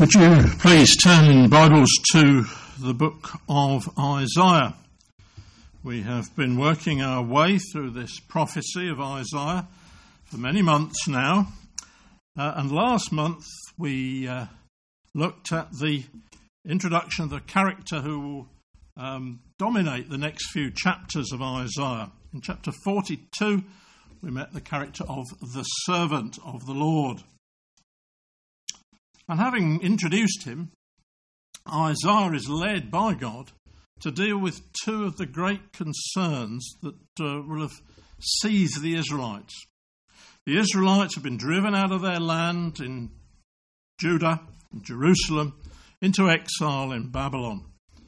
Would you please turn in Bibles to the book of Isaiah? We have been working our way through this prophecy of Isaiah for many months now. And last month we looked at the introduction of the character who will dominate the next few chapters of Isaiah. In chapter 42 we met the character of the servant of the Lord. And having introduced him, Isaiah is led by God to deal with two of the great concerns that will have seized the Israelites. The Israelites have been driven out of their land in Judah and Jerusalem into exile in Babylon.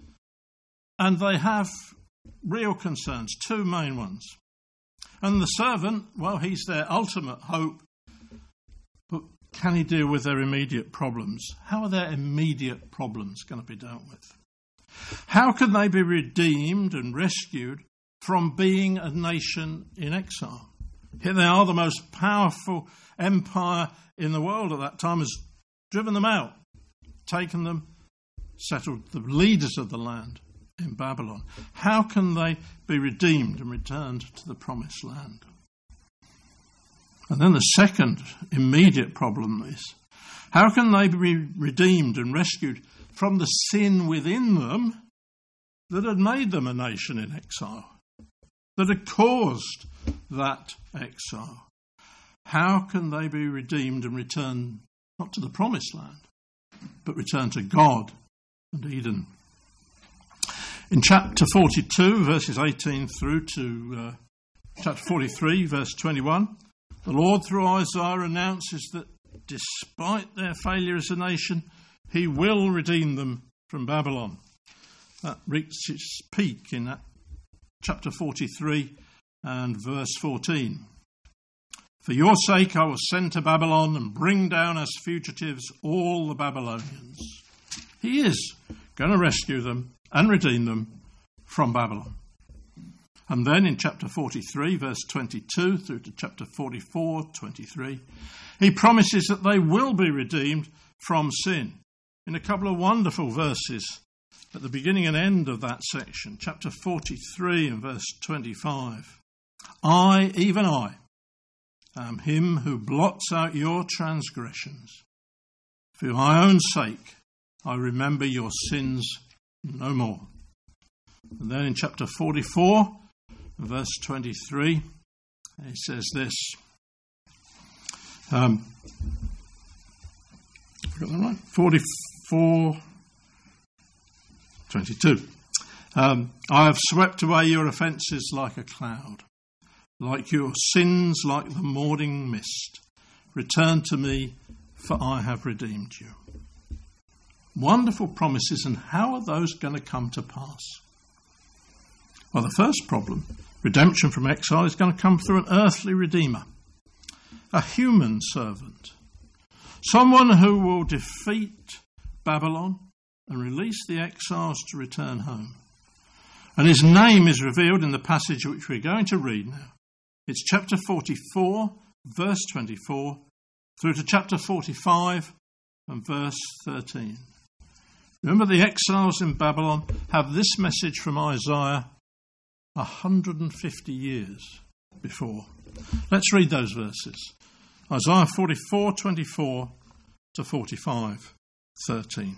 And they have real concerns, two main ones. And the servant, well, he's their ultimate hope. But can he deal with their immediate problems? How are their immediate problems going to be dealt with? How can they be redeemed and rescued from being a nation in exile? Here they are, the most powerful empire in the world at that time has driven them out, taken them, settled the leaders of the land in Babylon. How can they be redeemed and returned to the promised land? And then the second immediate problem is, how can they be redeemed and rescued from the sin within them that had made them a nation in exile, that had caused that exile? How can they be redeemed and returned not to the promised land, but return to God and Eden? In chapter 42, verses 18 through to chapter 43, verse 21, the Lord, through Isaiah, announces that despite their failure as a nation, he will redeem them from Babylon. That reached its peak in that chapter 43 and verse 14. For your sake I will send to Babylon and bring down as fugitives all the Babylonians. He is going to rescue them and redeem them from Babylon. And then in chapter 43, verse 22 through to chapter 44, 23, he promises that they will be redeemed from sin. In a couple of wonderful verses at the beginning and end of that section, chapter 43 and verse 25. I, even I, am him who blots out your transgressions. For my own sake, I remember your sins no more. And then in chapter 44, verse 23, he says this. Got that right? 44, 22. I have swept away your offences like a cloud, like your sins like the morning mist. Return to me, for I have redeemed you. Wonderful promises, and how are those going to come to pass? Well, the first problem, redemption from exile, is going to come through an earthly redeemer, a human servant, someone who will defeat Babylon and release the exiles to return home. And his name is revealed in the passage which we're going to read now. It's chapter 44, verse 24, through to chapter 45 and verse 13. Remember, the exiles in Babylon have this message from Isaiah 150 years before. Let's read those verses. Isaiah 44, 24 to 45, 13.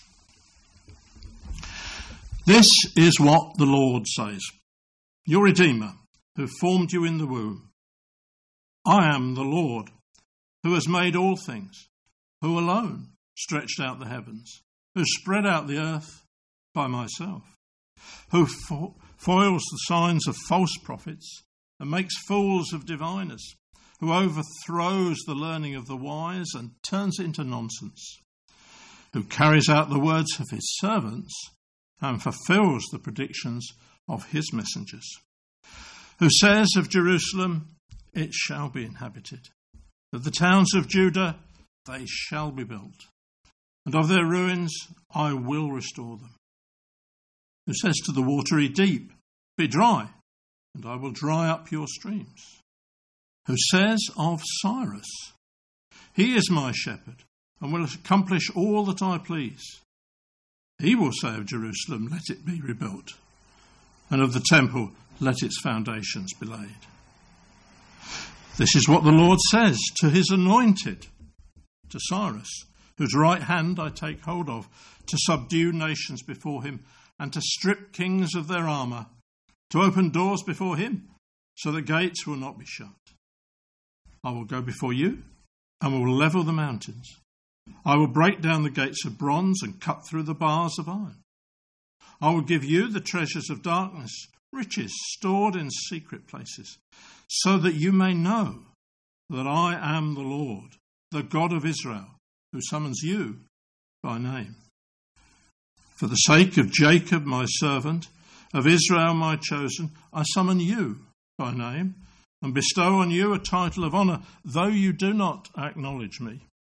This is what the Lord says, your Redeemer, who formed you in the womb. I am the Lord, who has made all things, who alone stretched out the heavens, who spread out the earth by myself, who foils the signs of false prophets and makes fools of diviners, who overthrows the learning of the wise and turns it into nonsense, who carries out the words of his servants and fulfills the predictions of his messengers, who says of Jerusalem, it shall be inhabited, of the towns of Judah, they shall be built, and of their ruins I will restore them, who says to the watery deep, be dry, and I will dry up your streams, who says of Cyrus, he is my shepherd, and will accomplish all that I please. He will say of Jerusalem, let it be rebuilt, and of the temple, let its foundations be laid. This is what the Lord says to his anointed, to Cyrus, whose right hand I take hold of, to subdue nations before him, and to strip kings of their armour, to open doors before him, so that gates will not be shut. I will go before you, and will level the mountains. I will break down the gates of bronze and cut through the bars of iron. I will give you the treasures of darkness, riches stored in secret places, so that you may know that I am the Lord, the God of Israel, who summons you by name. For the sake of Jacob, my servant, of Israel, my chosen, I summon you by name and bestow on you a title of honour, though you do not acknowledge me.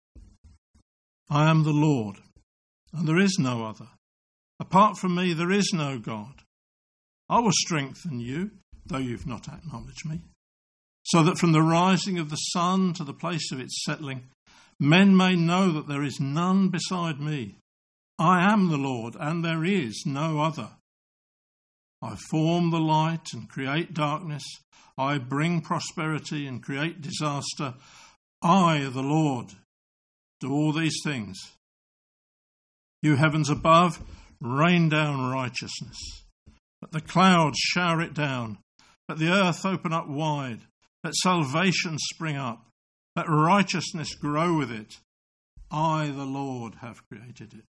I am the Lord, and there is no other. Apart from me, there is no God. I will strengthen you, though you've not acknowledged me, so that from the rising of the sun to the place of its settling, men may know that there is none beside me. I am the Lord, and there is no other. I form the light and create darkness. I bring prosperity and create disaster. I, the Lord, do all these things. You heavens above, rain down righteousness. Let the clouds shower it down. Let the earth open up wide. Let salvation spring up. Let righteousness grow with it. I, the Lord, have created it.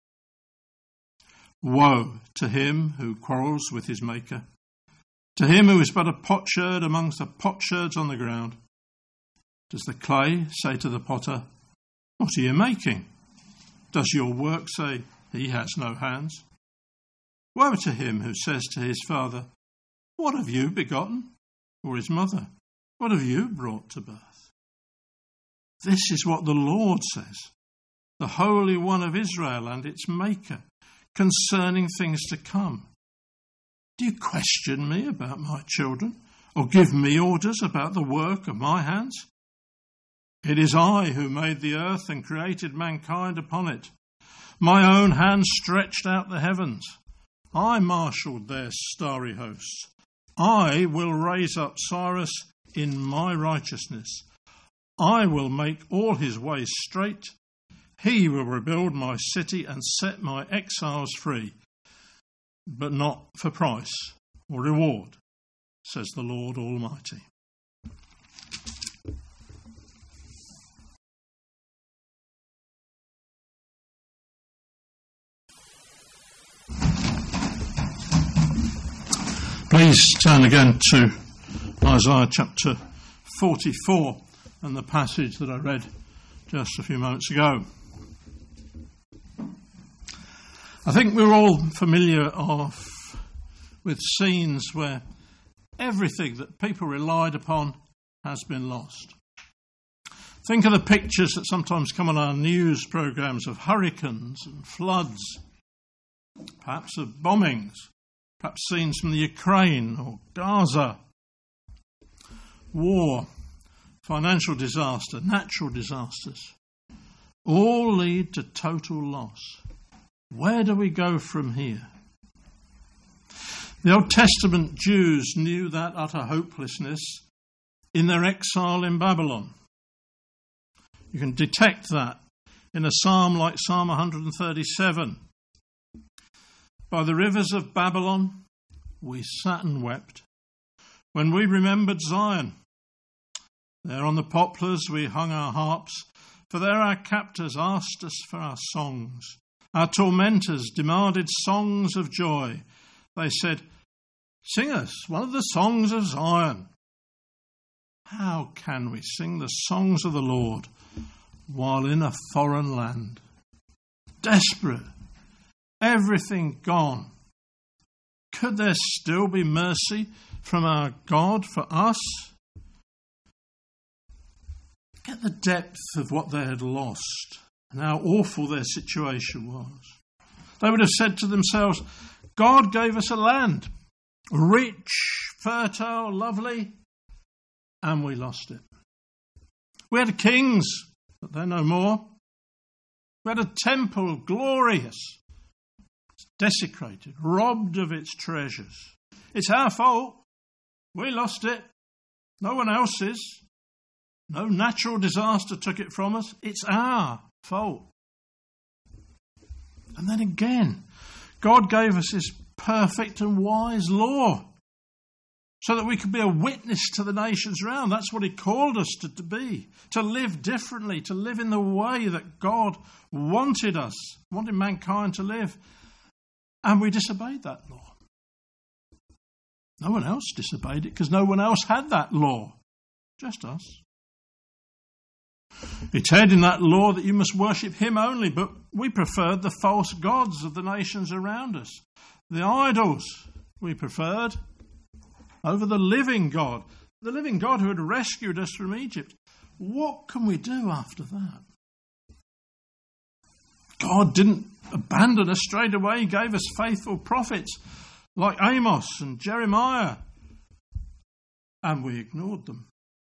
Woe to him who quarrels with his maker, to him who is but a potsherd amongst the potsherds on the ground. Does the clay say to the potter, what are you making? Does your work say, he has no hands? Woe to him who says to his father, what have you begotten? Or his mother, what have you brought to birth? This is what the Lord says, the Holy One of Israel and its Maker, concerning things to come. Do you question me about my children, or give me orders about the work of my hands? It is I who made the earth and created mankind upon it. My own hand stretched out the heavens. I marshalled their starry hosts. I will raise up Cyrus in my righteousness. I will make all his ways straight. He will rebuild my city and set my exiles free, but not for price or reward, says the Lord Almighty. Please turn again to Isaiah chapter 44 and the passage that I read just a few moments ago. I think we're all familiar with scenes where everything that people relied upon has been lost. Think of the pictures that sometimes come on our news programmes of hurricanes and floods, perhaps of bombings, perhaps scenes from the Ukraine or Gaza. War, financial disaster, natural disasters, all lead to total loss. Where do we go from here? The Old Testament Jews knew that utter hopelessness in their exile in Babylon. You can detect that in a psalm like Psalm 137. By the rivers of Babylon we sat and wept when we remembered Zion. There on the poplars we hung our harps, for there our captors asked us for our songs. Our tormentors demanded songs of joy. They said, sing us one of the songs of Zion. How can we sing the songs of the Lord while in a foreign land? Desperate, everything gone. Could there still be mercy from our God for us? Get the depth of what they had lost and how awful their situation was. They would have said to themselves, God gave us a land, rich, fertile, lovely, and we lost it. We had kings, but they're no more. We had a temple, glorious, desecrated, robbed of its treasures. It's our fault. We lost it. No one else's. No natural disaster took it from us. It's our fault. And then again, God gave us his perfect and wise law so that we could be a witness to the nations around. That's what he called us to be, to live differently, to live in the way that God wanted us, wanted mankind to live. And we disobeyed that law. No one else disobeyed it because no one else had that law, just us. It said in that law that you must worship him only, but we preferred the false gods of the nations around us. The idols we preferred over the living God who had rescued us from Egypt. What can we do after that? God didn't abandon us straight away. He gave us faithful prophets like Amos and Jeremiah, and we ignored them.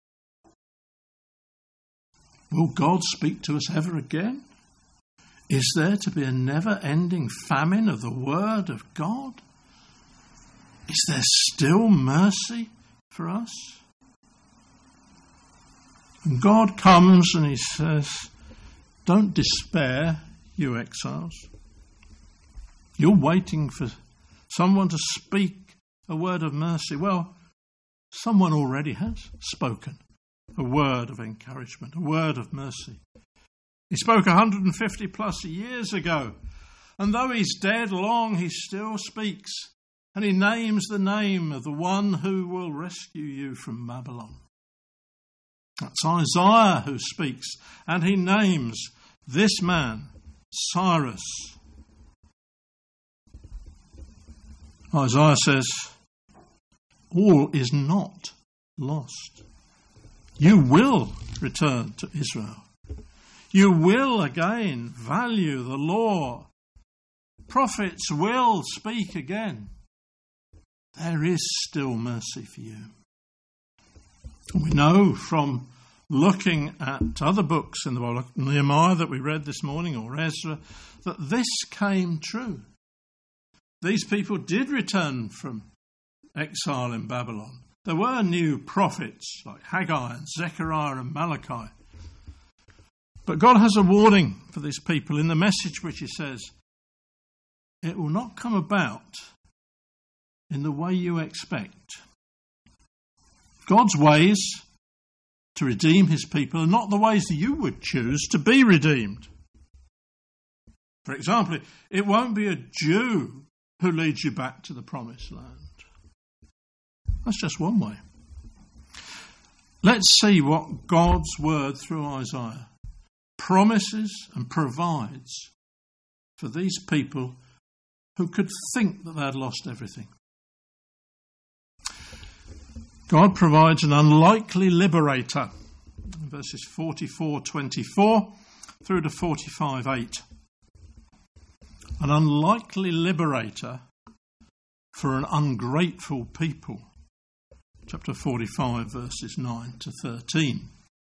Will God speak to us ever again? Is there to be a never-ending famine of the Word of God? Is there still mercy for us? And God comes and he says, don't despair, you exiles. You're waiting for someone to speak a word of mercy. Well, someone already has spoken a word of encouragement, a word of mercy. He spoke 150 plus years ago. And though he's dead long, he still speaks. And he names the name of the one who will rescue you from Babylon. That's Isaiah who speaks. And he names this man, Cyrus. Isaiah says, all is not lost. You will return to Israel. You will again value the law. Prophets will speak again. There is still mercy for you. We know from looking at other books in the Bible, Nehemiah that we read this morning, or Ezra, that this came true. These people did return from exile in Babylon. There were new prophets like Haggai and Zechariah and Malachi. But God has a warning for these people in the message which he says, it will not come about in the way you expect. God's ways to redeem his people are not the ways that you would choose to be redeemed. For example, it won't be a Jew who leads you back to the promised land. That's just one way. Let's see what God's word through Isaiah promises and provides for these people who could think that they had lost everything. God provides an unlikely liberator, verses 44:24 through to 45:8. An unlikely liberator for an ungrateful people. Chapter 45, verses 9 to 13.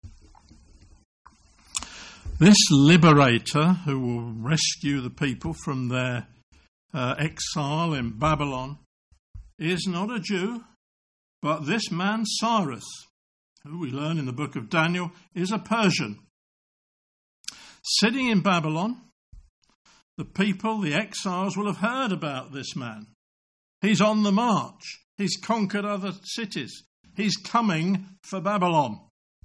This liberator who will rescue the people from their exile in Babylon is not a Jew, but this man Cyrus, who we learn in the book of Daniel is a Persian. Sitting in Babylon, the people, the exiles, will have heard about this man. He's on the march. He's conquered other cities. He's coming for Babylon.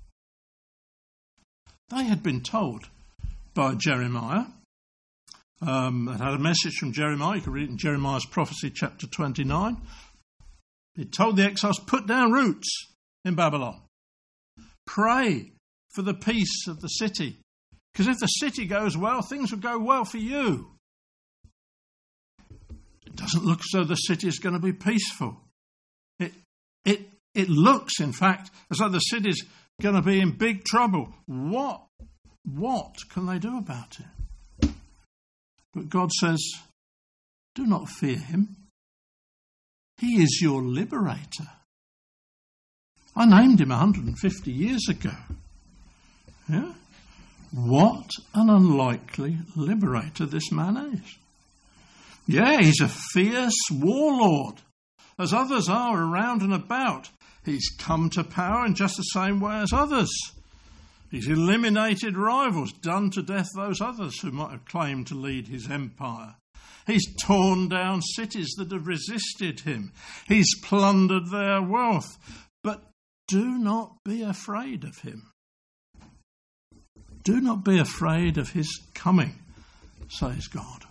They had been told by Jeremiah. They had a message from Jeremiah. You can read it in Jeremiah's prophecy, chapter 29. He told the exiles, put down roots in Babylon. Pray for the peace of the city. Because if the city goes well, things will go well for you. It doesn't look as though the city is going to be peaceful. It looks, in fact, as though the city's going to be in big trouble. What can they do about it? But God says, do not fear him. He is your liberator. I named him 150 years ago. Yeah? What an unlikely liberator this man is. Yeah, he's a fierce warlord, as others are around and about. He's come to power in just the same way as others. He's eliminated rivals, done to death those others who might have claimed to lead his empire. He's torn down cities that have resisted him. He's plundered their wealth. But do not be afraid of him. Do not be afraid of his coming, says God.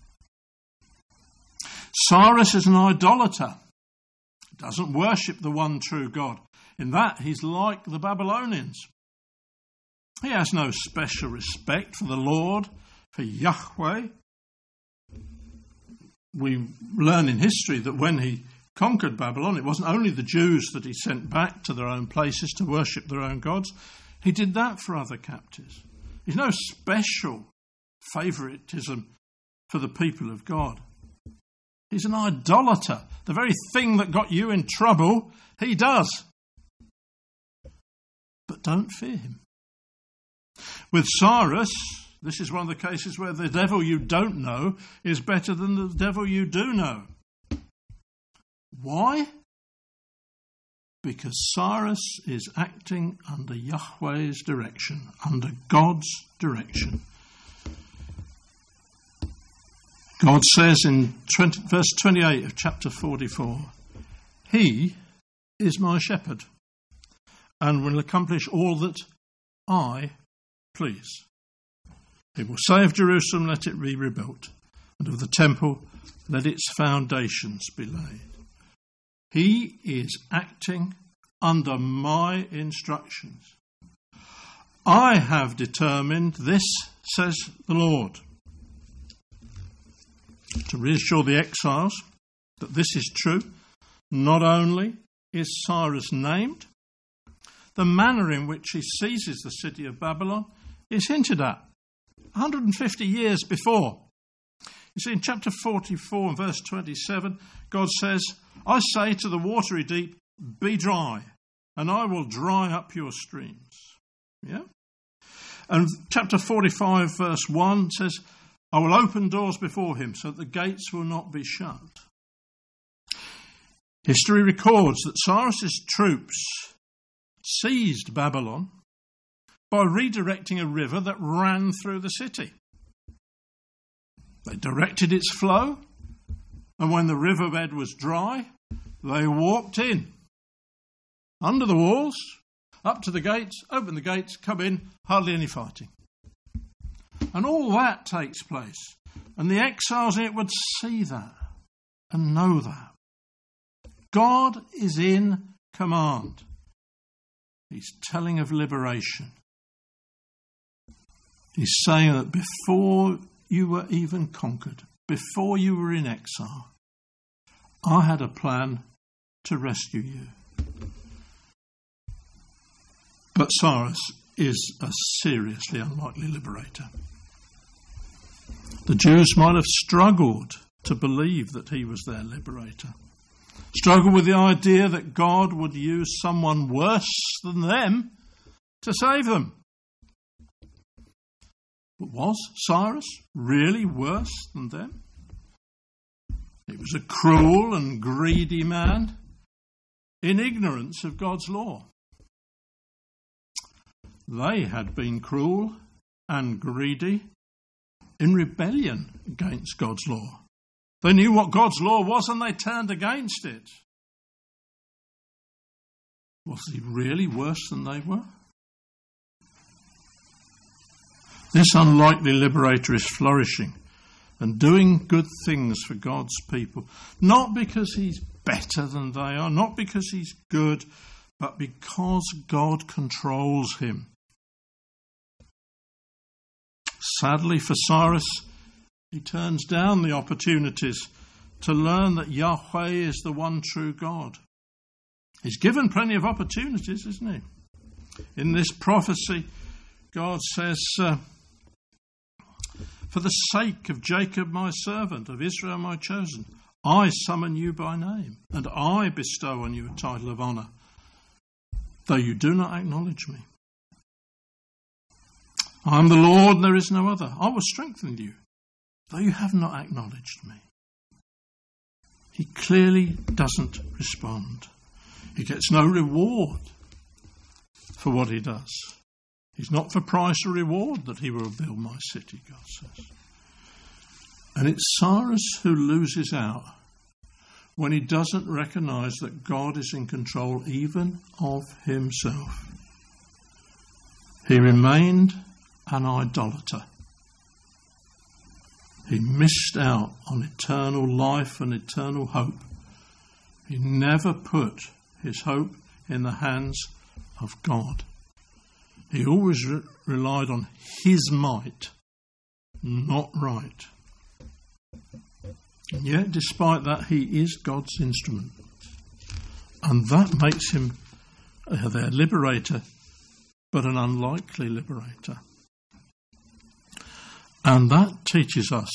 Cyrus is an idolater. He doesn't worship the one true God. In that, he's like the Babylonians. He has no special respect for the Lord, for Yahweh. We learn in history that when he conquered Babylon, it wasn't only the Jews that he sent back to their own places to worship their own gods. He did that for other captives. There's no special favouritism for the people of God. He's an idolater. The very thing that got you in trouble, he does. But don't fear him. With Cyrus, this is one of the cases where the devil you don't know is better than the devil you do know. Why? Because Cyrus is acting under Yahweh's direction, under God's direction. God says in verse 28 of chapter 44, "He is my shepherd and will accomplish all that I please. He will say of Jerusalem, let it be rebuilt, and of the temple, let its foundations be laid." He is acting under my instructions. I have determined this, says the Lord. To reassure the exiles that this is true, not only is Cyrus named, the manner in which he seizes the city of Babylon is hinted at 150 years before. You see, in chapter 44 and verse 27, God says, "I say to the watery deep, be dry, and I will dry up your streams." Yeah? And chapter 45 verse 1 says, "I will open doors before him so that the gates will not be shut." History records that Cyrus's troops seized Babylon by redirecting a river that ran through the city. They directed its flow, and when the riverbed was dry, they walked in, under the walls, up to the gates, open the gates, come in, hardly any fighting. And all that takes place, and the exiles in it would see that and know that. God is in command. He's telling of liberation. He's saying that before you were even conquered, before you were in exile, I had a plan to rescue you. But Cyrus is a seriously unlikely liberator. The Jews might have struggled to believe that he was their liberator, struggled with the idea that God would use someone worse than them to save them. But was Cyrus really worse than them? He was a cruel and greedy man in ignorance of God's law. They had been cruel and greedy in rebellion against God's law. They knew what God's law was and they turned against it. Was he really worse than they were? This unlikely liberator is flourishing and doing good things for God's people, not because he's better than they are, not because he's good, but because God controls him. Sadly for Cyrus, he turns down the opportunities to learn that Yahweh is the one true God. He's given plenty of opportunities, isn't he? In this prophecy, God says, "For the sake of Jacob my servant, of Israel my chosen, I summon you by name, and I bestow on you a title of honour, though you do not acknowledge me." I am the Lord, and there is no other. I will strengthen you, though you have not acknowledged me. He clearly doesn't respond. He gets no reward for what he does. He's not for price or reward that he will build my city, God says. And it's Cyrus who loses out when he doesn't recognise that God is in control even of himself. He remained an idolater. He missed out on eternal life and eternal hope. He never put his hope in the hands of God. He always relied on his might, not right. And yet, despite that, he is God's instrument. And that makes him their liberator, but an unlikely liberator. And that teaches us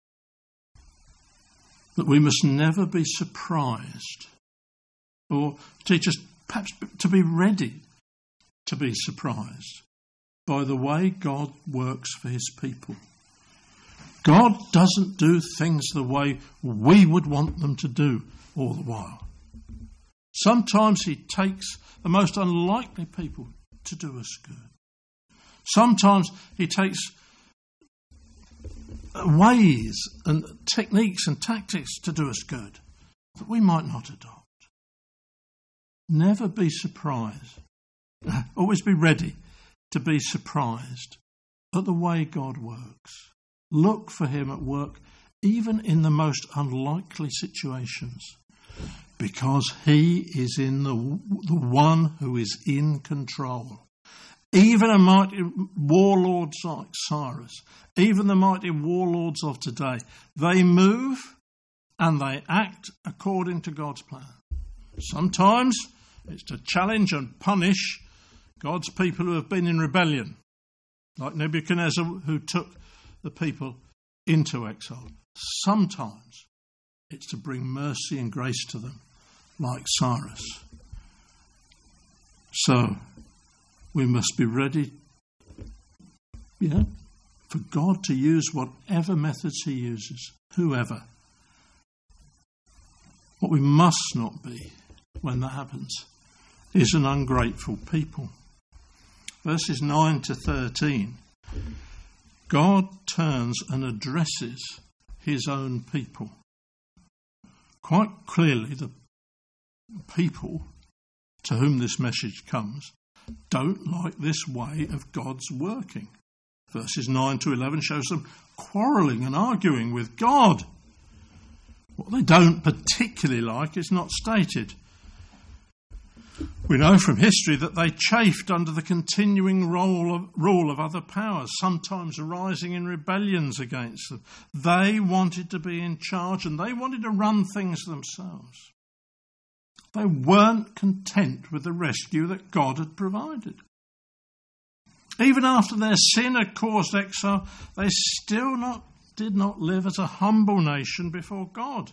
that we must never be surprised, or teach us perhaps to be ready to be surprised by the way God works for his people. God doesn't do things the way we would want them to do all the while. Sometimes he takes the most unlikely people to do us good. Sometimes he takes ways and techniques and tactics to do us good that we might not adopt. Never be surprised. Always be ready to be surprised at the way God works. Look for him at work even in the most unlikely situations, because he is in the one who is in control. Even a mighty warlord like Cyrus, even the mighty warlords of today, they move and they act according to God's plan. Sometimes it's to challenge and punish God's people who have been in rebellion, like Nebuchadnezzar, who took the people into exile. Sometimes it's to bring mercy and grace to them, like Cyrus. So we must be ready, for God to use whatever methods he uses, whoever. What we must not be when that happens is an ungrateful people. Verses 9 to 13, God turns and addresses his own people. Quite clearly, the people to whom this message comes don't like this way of God's working. Verses 9 to 11 shows them quarrelling and arguing with God. What they don't particularly like is not stated. We know from history that they chafed under the continuing rule of other powers, sometimes arising in rebellions against them. They wanted to be in charge and they wanted to run things themselves. They weren't content with the rescue that God had provided. Even after their sin had caused exile, they still did not live as a humble nation before God.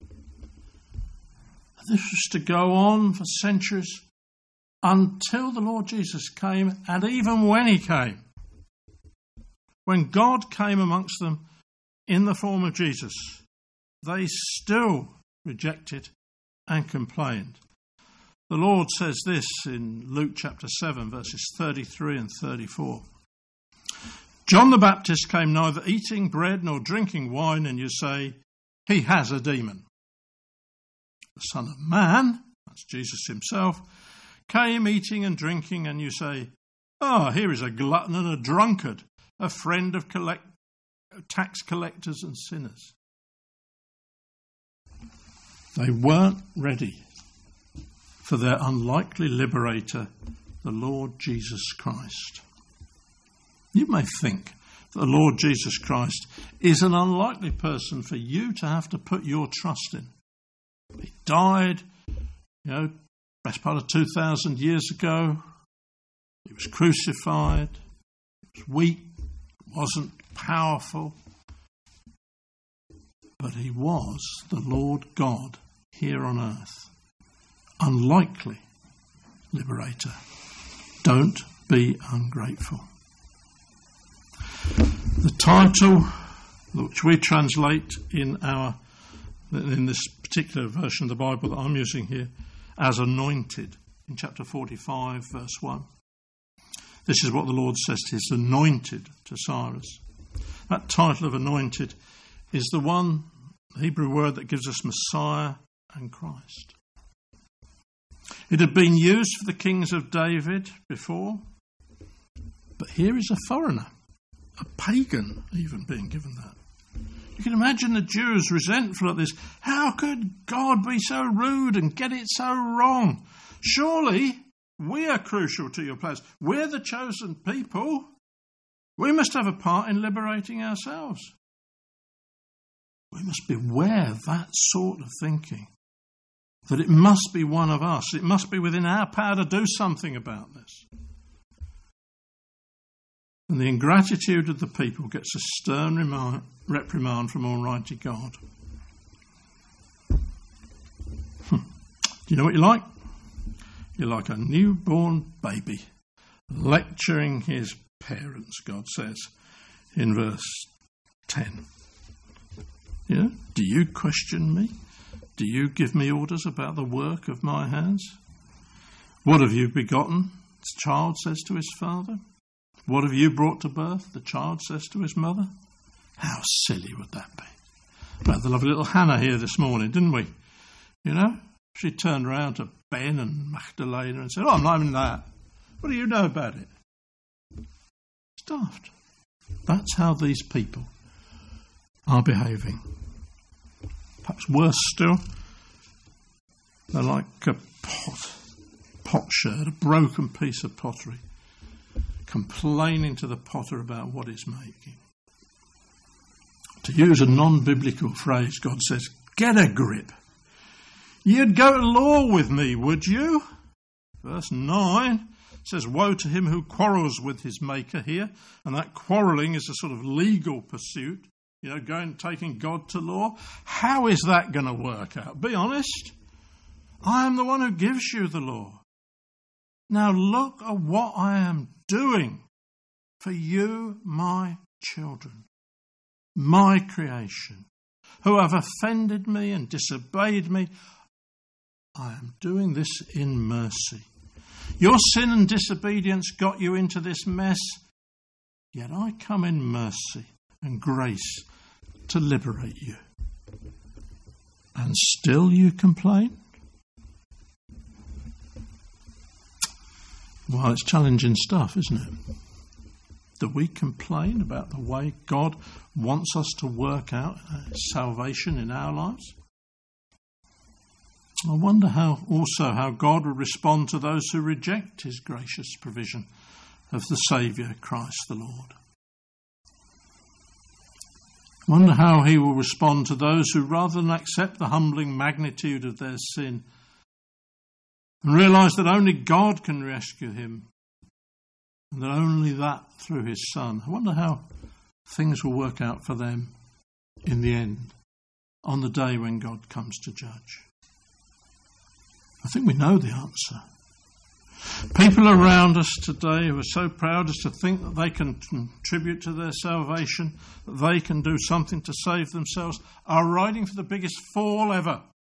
This was to go on for centuries until the Lord Jesus came, and even when he came, when God came amongst them in the form of Jesus, they still rejected and complained. The Lord says this in Luke chapter 7, verses 33 and 34. John the Baptist came neither eating bread nor drinking wine, and you say, he has a demon. The Son of Man, that's Jesus himself, came eating and drinking, and you say, here is a glutton and a drunkard, a friend of tax collectors and sinners. They weren't ready for their unlikely liberator, the Lord Jesus Christ. You may think that the Lord Jesus Christ is an unlikely person for you to have to put your trust in. He died, best part of 2,000 years ago. He was crucified. He was weak. Wasn't powerful. But he was the Lord God here on earth. Unlikely liberator. Don't be ungrateful. The title, which we translate in this particular version of the Bible that I'm using here, as anointed, in chapter 45, verse 1. This is what the Lord says to his anointed, to Cyrus. That title of anointed is the one Hebrew word that gives us Messiah and Christ. It had been used for the kings of David before, but here is a foreigner, a pagan even, being given that. You can imagine the Jews resentful at this. How could God be so rude and get it so wrong? Surely we are crucial to your plans. We're the chosen people. We must have a part in liberating ourselves. We must beware of that sort of thinking, that it must be one of us. It must be within our power to do something about this. And the ingratitude of the people gets a stern reprimand from Almighty God. Do you know what you're like? You're like a newborn baby lecturing his parents, God says in verse 10. Yeah? Do you question me? Do you give me orders about the work of my hands? What have you begotten? The child says to his father. What have you brought to birth? The child says to his mother. How silly would that be? We had the lovely little Hannah here this morning, didn't we? You know, she turned around to Ben and Magdalena and said, I'm not having that. What do you know about it? It's daft. That's how these people are behaving. Perhaps worse still, they're like a potsherd, a broken piece of pottery, complaining to the potter about what he's making. To use a non-biblical phrase, God says, get a grip. You'd go to law with me, would you? Verse 9 says, woe to him who quarrels with his maker here. And that quarrelling is a sort of legal pursuit, taking God to law. How is that going to work out? Be honest. I am the one who gives you the law. Now look at what I am doing for you, my children, my creation, who have offended me and disobeyed me. I am doing this in mercy. Your sin and disobedience got you into this mess, yet I come in mercy and grace to liberate you. And still you complain? Well, it's challenging stuff, isn't it? Do we complain about the way God wants us to work out salvation in our lives? I wonder how God will respond to those who reject his gracious provision of the Saviour, Christ the Lord. I wonder how he will respond to those who, rather than accept the humbling magnitude of their sin and realise that only God can rescue him, and that only that through his Son. I wonder how things will work out for them in the end, on the day when God comes to judge. I think we know the answer. People around us today who are so proud as to think that they can contribute to their salvation, that they can do something to save themselves, are riding for the biggest fall ever.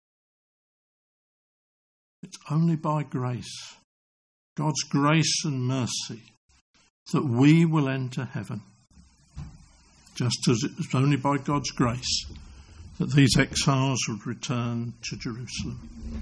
It's only by grace, God's grace and mercy, that we will enter heaven. Just as it was only by God's grace that these exiles would return to Jerusalem.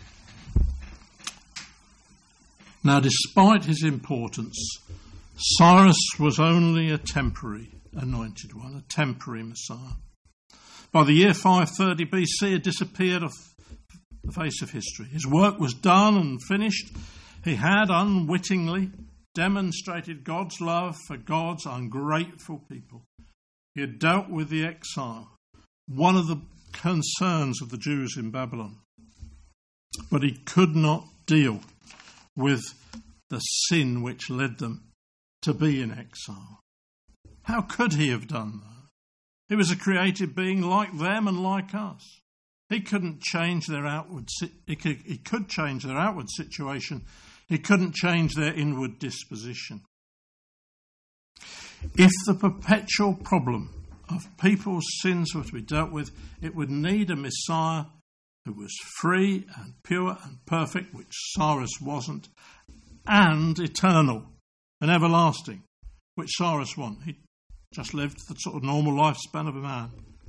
Now, despite his importance, Cyrus was only a temporary anointed one, a temporary Messiah. By the year 530 BC, he had disappeared off the face of history. His work was done and finished. He had unwittingly demonstrated God's love for God's ungrateful people. He had dealt with the exile, one of the concerns of the Jews in Babylon. But he could not deal with the sin which led them to be in exile. How could he have done that? He was a created being like them and like us. He couldn't change their outward. He could change their outward situation. He couldn't change their inward disposition. If the perpetual problem of people's sins were to be dealt with, it would need a Messiah who was free and pure and perfect, which Cyrus wasn't, and eternal and everlasting, which Cyrus wasn't. He just lived the sort of normal lifespan of a man.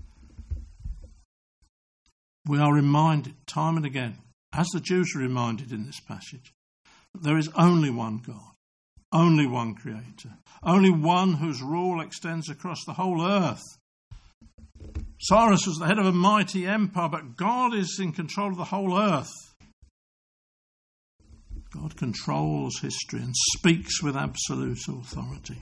We are reminded time and again, as the Jews are reminded in this passage, that there is only one God, only one Creator, only one whose rule extends across the whole earth. Cyrus was the head of a mighty empire, but God is in control of the whole earth. God controls history and speaks with absolute authority.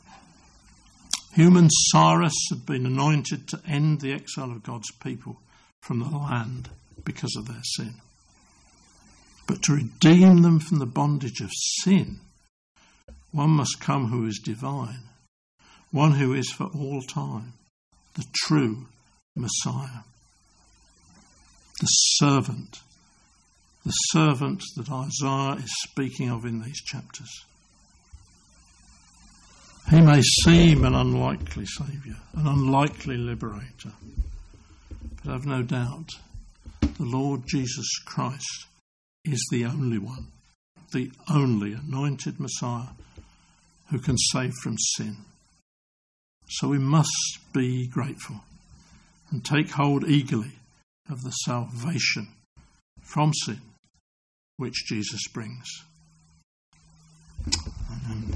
Human Cyrus had been anointed to end the exile of God's people from the land because of their sin. But to redeem them from the bondage of sin, one must come who is divine, one who is for all time, the true Messiah, the servant that Isaiah is speaking of in these chapters. He may seem an unlikely saviour, an unlikely liberator, but I have no doubt the Lord Jesus Christ is the only one, the only anointed Messiah who can save from sin. So we must be grateful and take hold eagerly of the salvation from sin which Jesus brings. Amen.